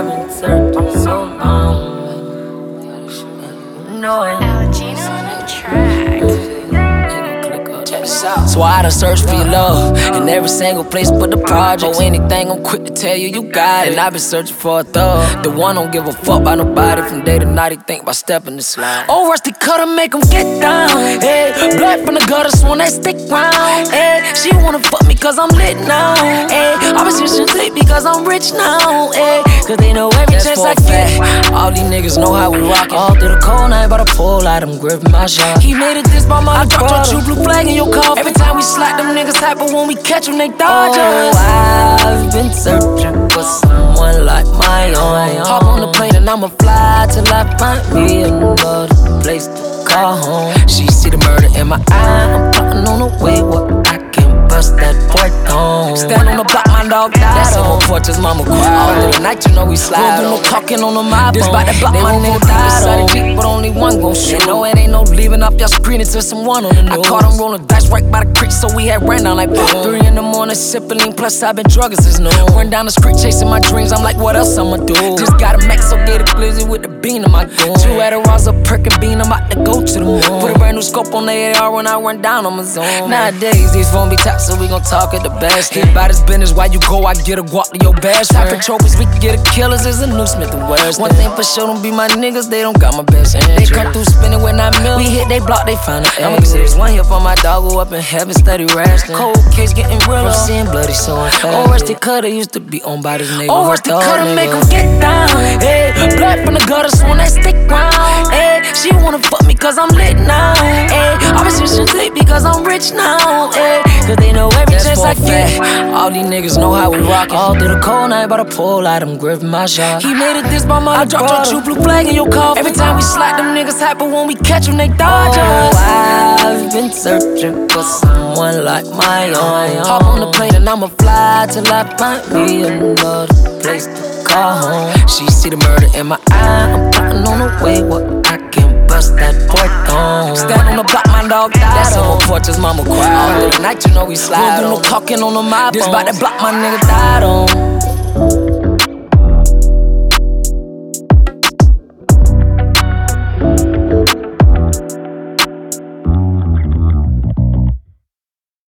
I've been searching so long. No, Gina on the track. so I done searched for your love in every single place but the project. Oh, anything, I'm quick to tell you, you got it. And I've been searching for a thug, the one don't give a fuck about nobody. From day to night, he think about stepping the slide. Oh, rusty cutter, make him get down. Hey, blood from the gutter, so when they stick round. Hey, she wanna fuck me cause I'm lit now. Hey, I been switching tape because I'm rich now. Hey, cause they know every chance I get. All these niggas know how we rock. All through the cold night, by the pole light, I'm gripping my shot. He made it this by my dropped your true blue flag in your car. Every time we slide, them niggas hype, but when we catch them, they dodge us. Oh, I've been searching for someone like my own. Hop on the plane and I'ma fly till I find me another place to call home. She see the murder in my eye, I'm plotting on the way where I can bust that port on. Stand on the block, my dog died. That's on my porch, his mama cried. All of the night, you know we slide. No talking on the mob. This by the block, my nigga died on. Jeep, but only one gon' shoot. No, it ain't no leaving off your screen until someone on the news. I caught him rolling dice right by the creek, so we had ran down like boom. 3 in the morning, sipping lean, plus I've been drugging since noon. Run down the street, chasing my dreams, I'm like, what else I'ma do? Just got a max, so get a glizzy with the bean in my goon. 2 Adderalls, a perk and bean, I'm about to go to the moon. Put a brand new scope on the AR when I run down on my zone. Nowadays, these phones be top, so we gon' talk at the best. Get about his business, while you go, I get a guap to your best friend. Type of trophies, we can get a killers, is a new Smith and Wesson. One thing for sure, don't be my niggas, they don't got my best interest. They come through spinning when I mill. We hit they block, they find an I'ma get this one here for my dog who up in heaven, steady resting. Cold case getting real, I'm seeing bloody, so I'm fast. Oh, rusty cutter used to be owned by this nigga. Oh, rusty cutter make him get down. Hey, blood from the gutter, so when they stick round. Hey, she wanna fuck me cause I'm lit now. Hey, I been switching tape because I'm rich now. Hey, cause they know every chance I get. All these niggas know how we rock. All through the cold night, by the pole light, I'm gripping my shot. He made it this by my dropped your true blue flag in your car. Every time we slide, them niggas hype, but when we catch them, they dodge us. I've been searching for someone like my own. Hop on the plane and I'ma fly till I find me another place to call home. She see the murder in my eye, I'm plotting on the way where I can bust that port on. Stand on the block, my dog died. That's on my porch, his mama cried. All the night, you know we slide. No talking on the mob. This by the block, my nigga died on.